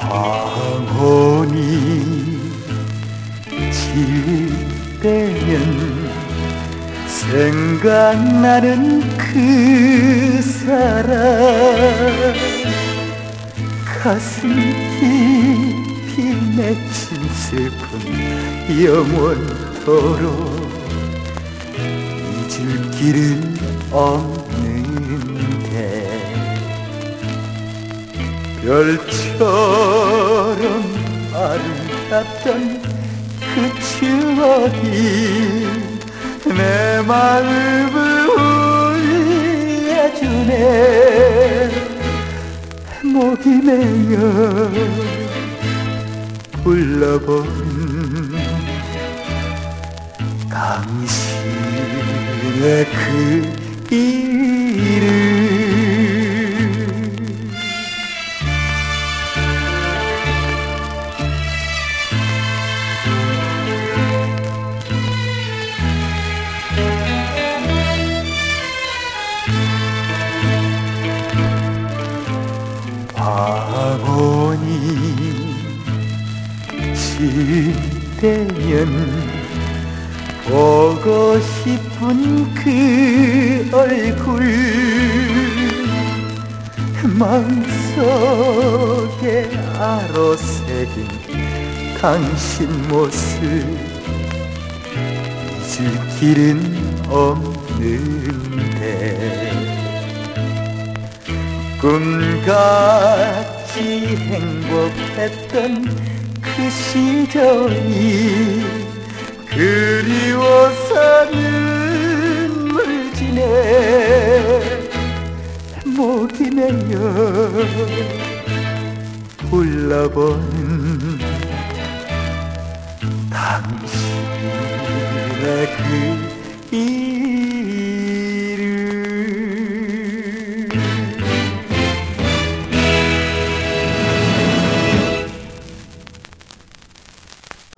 황혼이 질 때면 생각나는 그 사람, 가슴 깊이 맺힌 슬픔 영원토록 잊을 길은 없는데, 별처럼 아름답던 그 추억이 내 마음을 울려주네. 목이 메여 불러보는 당신의 그 이름. 황혼이 질 때면 보고 싶은 그 얼굴, 마음속에 아로새긴 당신 모습, 잊을 길은 없는데, 꿈같이 행복했던 그 시절이 그리워서 눈물 지네. 목이 메여 불러보는 당신의 그